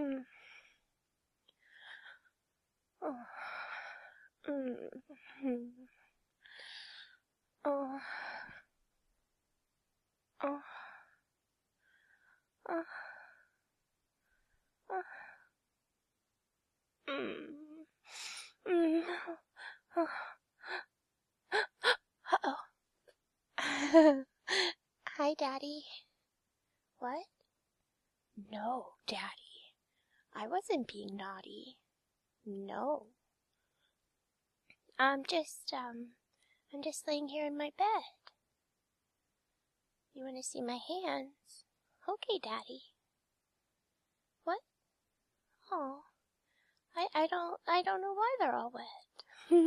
Mm. Oh. Mm. Oh. Oh. Oh. Oh. Mm. Mm. Oh. Uh-oh. Hi, Daddy. What? No, Daddy. I wasn't being naughty. No. I'm just laying here in my bed. You want to see my hands? Okay, Daddy. What? Oh. I don't know why they're all wet.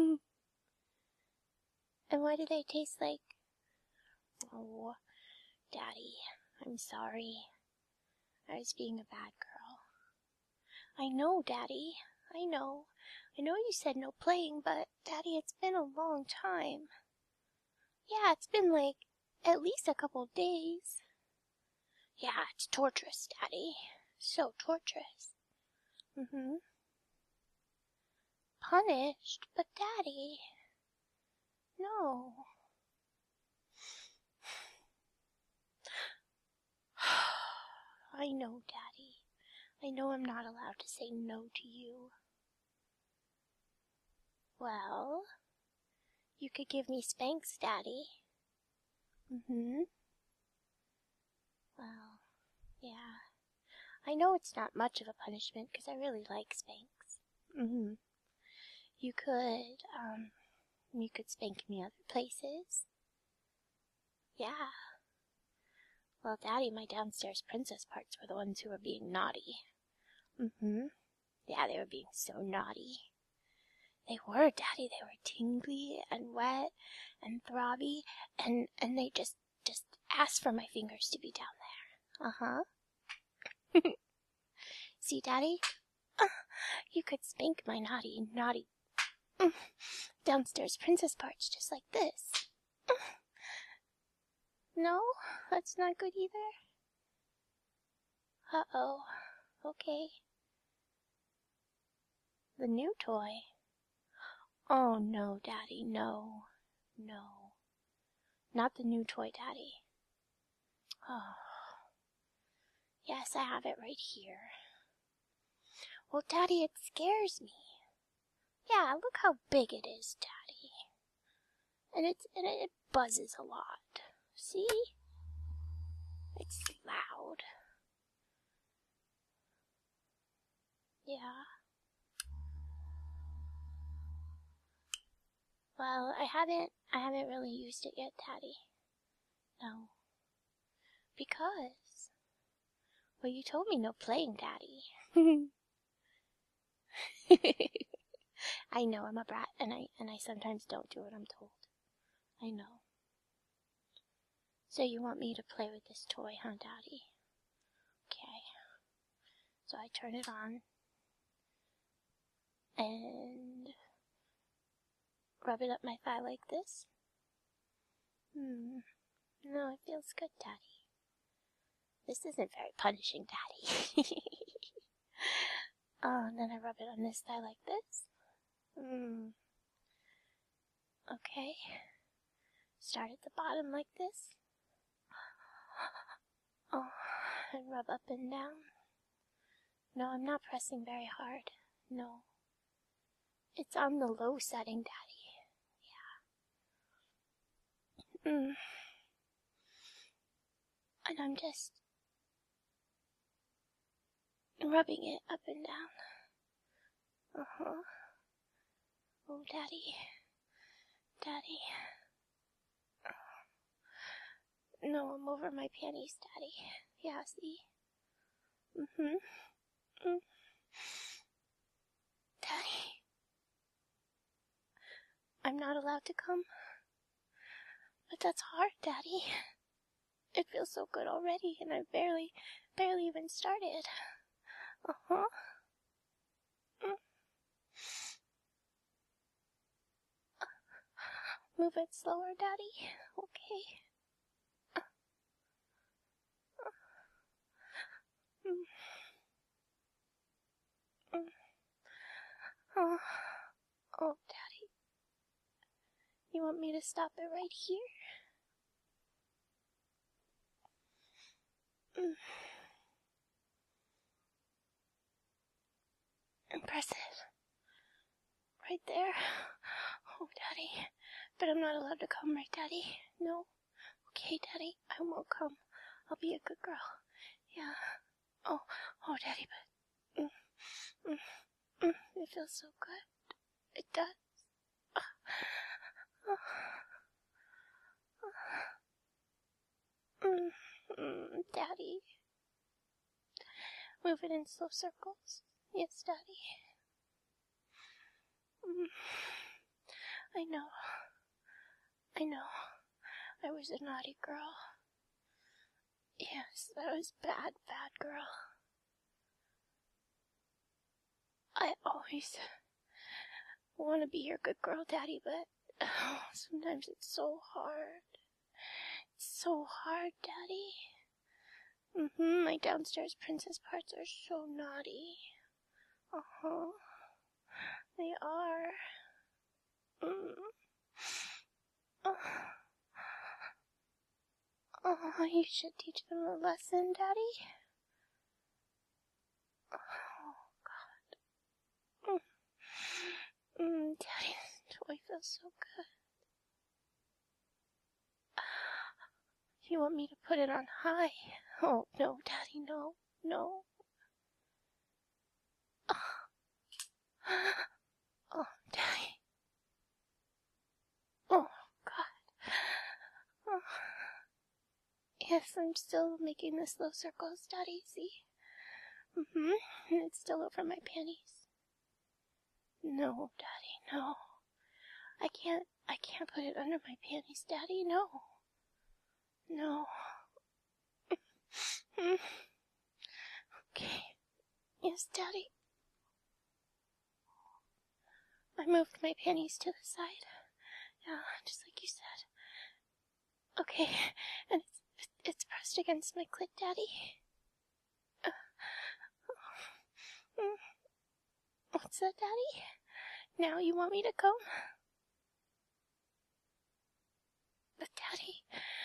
And why do they taste like... Oh, Daddy, I'm sorry. I was being a bad girl. I know, Daddy. I know. I know you said no playing, but, Daddy, it's been a long time. Yeah, it's been like at least a couple days. Yeah, it's torturous, Daddy. So torturous. Mm-hmm. Punished? But, Daddy... No. I know, Daddy. I know I'm not allowed to say no to you. Well, you could give me spanks, Daddy. Mm-hmm. Well, yeah. I know it's not much of a punishment, because I really like spanks. Mm-hmm. You could spank me other places. Yeah. Well, Daddy, my downstairs princess parts were the ones who were being naughty. Mm-hmm. Yeah, they were being so naughty. They were, Daddy. They were tingly and wet and throbby, and they just asked for my fingers to be down there. Uh-huh. See, Daddy? You could spank my naughty downstairs princess parts just like this. No? That's not good either? Uh-oh. Okay. The new toy? Oh, no, Daddy, no. No. Not the new toy, Daddy. Oh. Yes, I have it right here. Well, Daddy, it scares me. Yeah, look how big it is, Daddy. And it buzzes a lot. See? It's loud. Yeah. Well, I haven't really used it yet, Daddy. No. Because, well, you told me no playing, Daddy. I know I'm a brat, and I sometimes don't do what I'm told. I know. So you want me to play with this toy, huh, Daddy? Okay. So I turn it on, and rub it up my thigh like this. No, it feels good, Daddy. This isn't very punishing, Daddy. Oh, and then I rub it on this thigh like this. Okay. Start at the bottom like this. Oh, and rub up and down. No, I'm not pressing very hard. No. It's on the low setting, Daddy. Yeah. And I'm just rubbing it up and down. Uh-huh. Oh, Daddy. Daddy. No, I'm over my panties, Daddy. Yeah, see? Daddy. I'm not allowed to come. But that's hard, Daddy. It feels so good already, and I've barely even started. Uh-huh. Move it slower, Daddy. Okay. Oh, oh, Daddy. You want me to stop it right here? Impressive. Right there. Oh, Daddy. But I'm not allowed to come, right, Daddy? No? Okay, Daddy, I won't come. I'll be a good girl. Yeah. Oh, Daddy, but... it feels so good. It does. Daddy. Move it in slow circles. Yes, Daddy. I know. I was a naughty girl. Yes, I was bad girl. I always want to be your good girl, Daddy, but sometimes it's so hard. It's so hard, Daddy. My downstairs princess parts are so naughty. They are. You should teach them a lesson, Daddy. Oh, God. Daddy, this toy feels so good. You want me to put it on high? Oh, no, Daddy, no. Oh, Daddy. Oh, God. Oh. Yes, I'm still making the slow circles, Daddy, see? And it's still over my panties. No, Daddy, no. I can't put it under my panties, Daddy, no. Okay. Yes, Daddy. I moved my panties to the side. Yeah, just like you said. Okay, and it's pressed against my clit, Daddy. What's that, Daddy? Now you want me to come? But Daddy...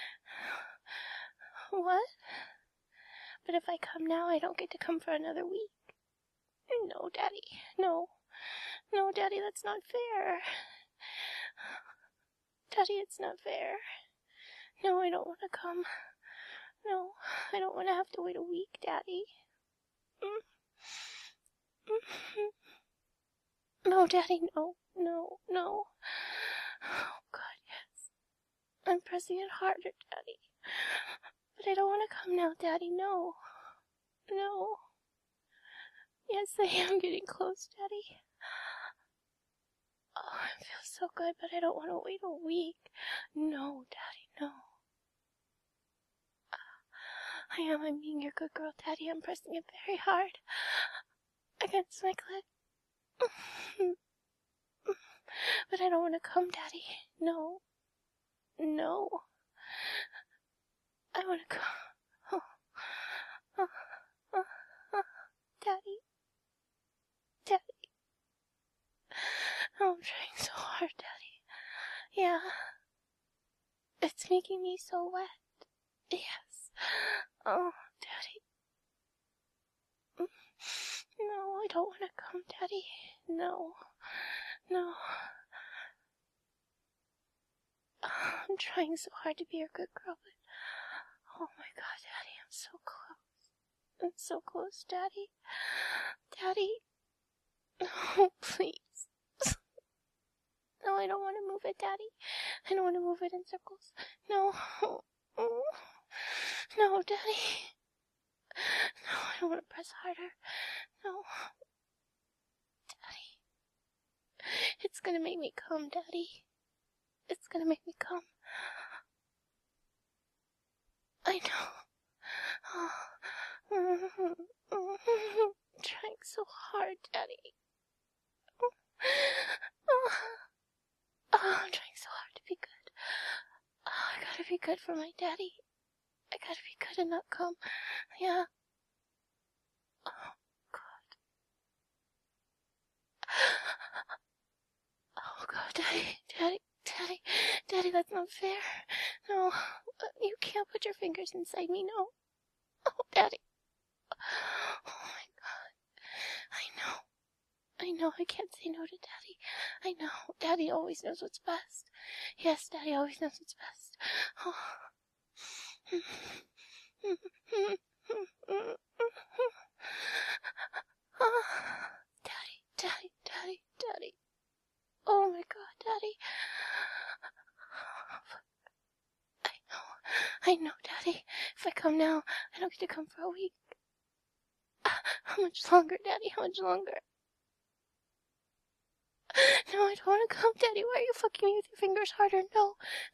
What? But if I come now, I don't get to come for another week. No, Daddy. No, Daddy, that's not fair. Daddy, it's not fair. No, I don't want to come. No, I don't want to have to wait a week, Daddy. No, Daddy, no. Oh, God, yes. I'm pressing it harder, Daddy. But I don't want to come now, Daddy, no. Yes, I am getting close, Daddy. Oh, it feels so good, but I don't want to wait a week. No, Daddy, no. I'm being your good girl, Daddy. I'm pressing it very hard against my clit. But I don't want to come, Daddy. No. I want to go. Daddy. Oh, I'm trying so hard, Daddy. Yeah. It's making me so wet. Yes. Oh, Daddy. No, I don't want to come, Daddy. No. I'm trying so hard to be your good girl, but... Oh my God, Daddy, I'm so close. I'm so close, Daddy. Daddy. Oh, please. No, I don't want to move it, Daddy. I don't want to move it in circles. No. No, Daddy. No, I don't want to press harder. No. Daddy. It's gonna make me come, Daddy. It's gonna make me come. I know. I'm trying so hard, Daddy. I'm trying so hard to be good. I gotta be good for my daddy. I gotta be good and not come. Yeah. Oh, God. Daddy, that's not fair. No, you can't put your fingers inside me, no. Oh, Daddy. Oh my God. I know I can't say no to Daddy. I know. Daddy always knows what's best. Yes, Daddy always knows what's best. Oh. Daddy. Oh my God, Daddy. I know, Daddy. If I come now, I don't get to come for a week. How much longer, Daddy? How much longer? No, I don't want to come, Daddy. Why are you fucking me with your fingers harder? No.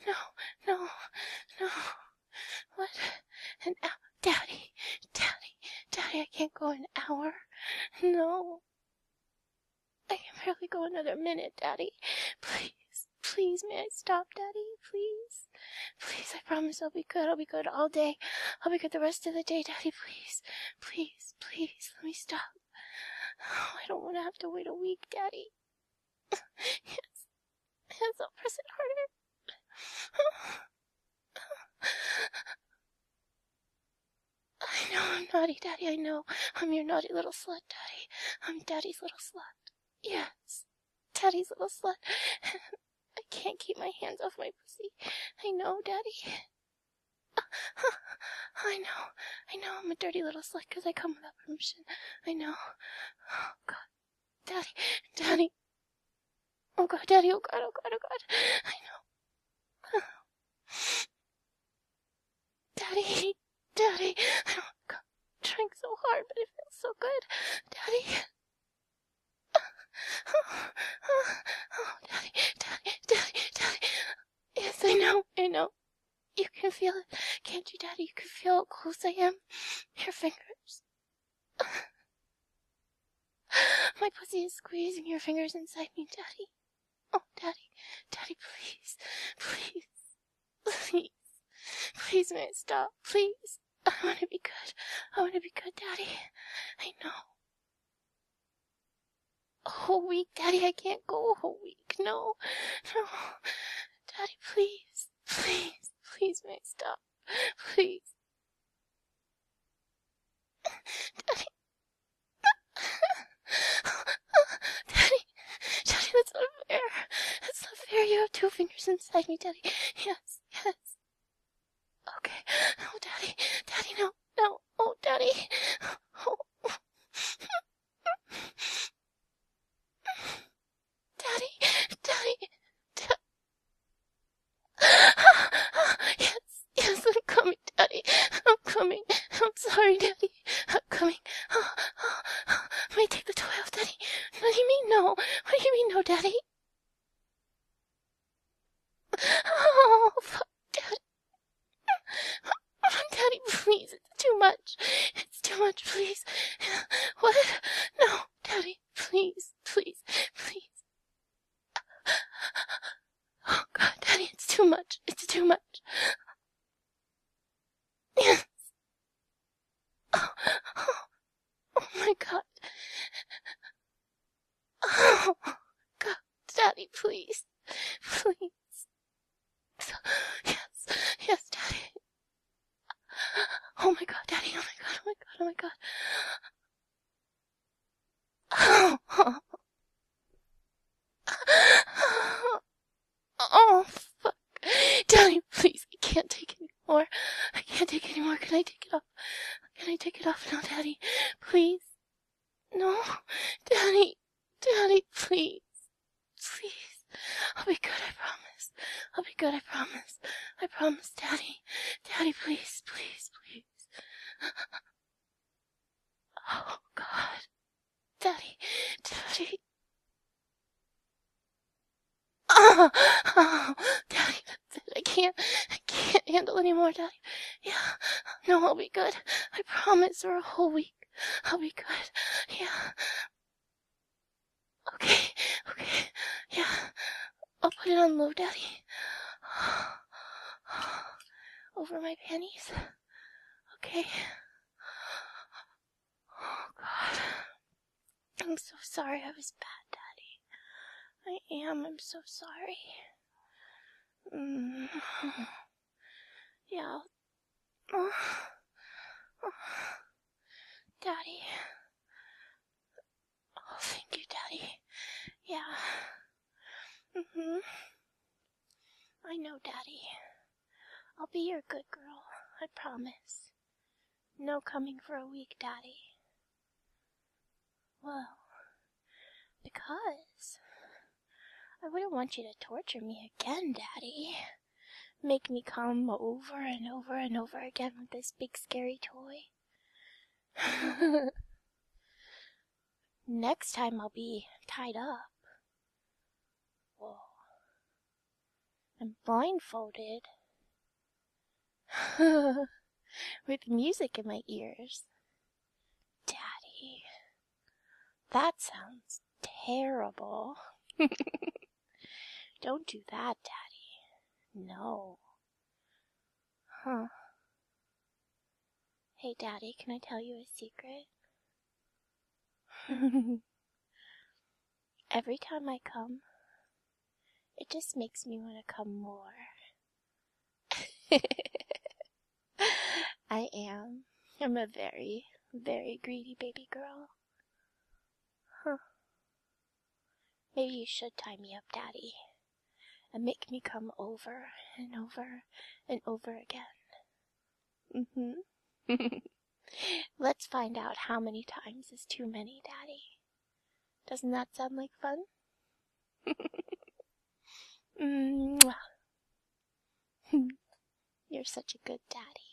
What? An hour? Daddy, I can't go an hour. No. I can barely go another minute, Daddy. Please, may I stop, Daddy? Please, I promise I'll be good. I'll be good all day. I'll be good the rest of the day, Daddy. Please, let me stop. Oh, I don't want to have to wait a week, Daddy. Yes, I'll press it harder. I know I'm naughty, Daddy, I know. I'm your naughty little slut, Daddy. I'm Daddy's little slut. Yes, Daddy's little slut. I can't keep my hands off my pussy. I know, Daddy. I know I'm a dirty little slut because I come without permission. I know. Oh, God. Daddy. Oh, God, Daddy. Oh, God. I know. Daddy. I'm trying so hard, but it feels so good. Daddy. Oh, Daddy. Yes, I know. You can feel it, can't you, Daddy? You can feel how close I am. Your fingers. My pussy is squeezing your fingers inside me, Daddy. Oh, Daddy, please, may I stop, please. I want to be good, Daddy. I know. A whole week, Daddy, I can't go a whole week, no. Daddy, please, may I stop, please. Daddy. Daddy, that's not fair. That's not fair. You have 2 fingers inside me, Daddy. Yes. Okay. Oh, Daddy, no. Oh, Daddy. Oh. Daddy. Yes, I'm coming, Daddy. I'm coming. I'm sorry, Daddy. I'm coming. May I take the toy off, Daddy? What do you mean, no? What do you mean, no, Daddy? Oh, fuck, Daddy. Daddy, please, it's too much. It's too much, please. What? No, Daddy, please. Oh, God, Daddy, it's too much. Yes. Oh, my God. Oh, God, Daddy, please. Yes, Daddy. Oh, my God, Daddy, oh, my God. Oh, fuck. Daddy, please, I can't take anymore. Can I take it off? Can I take it off now, Daddy? Please. No. Daddy, please. I'll be good, I promise. I promise, Daddy. Daddy, please. Oh, God. Daddy. Oh, Daddy, that's it. I can't handle anymore, Daddy. Yeah, no, I'll be good. I promise, for a whole week. I'll be good. Yeah. Okay. Yeah. I'll put it on low, Daddy. Over my panties. Okay. Oh, God. I'm so sorry I was bad, Daddy. I am. I'm so sorry. Mm. Yeah. Oh. Oh. Daddy. Oh, thank you, Daddy. Yeah. I know, Daddy. I'll be your good girl. I promise. No coming for a week, Daddy. Well, because I wouldn't want you to torture me again, Daddy. Make me come over and over and over again with this big scary toy. Next time I'll be tied up. Whoa. I'm blindfolded. With music in my ears. Daddy. That sounds terrible. Don't do that, Daddy. No. Huh. Hey, Daddy, can I tell you a secret? Every time I come, it just makes me want to come more. I am. I'm a very, very greedy baby girl. Huh. Maybe you should tie me up, Daddy, and make me come over and over and over again. Let's find out how many times is too many, Daddy. Doesn't that sound like fun? You're such a good daddy.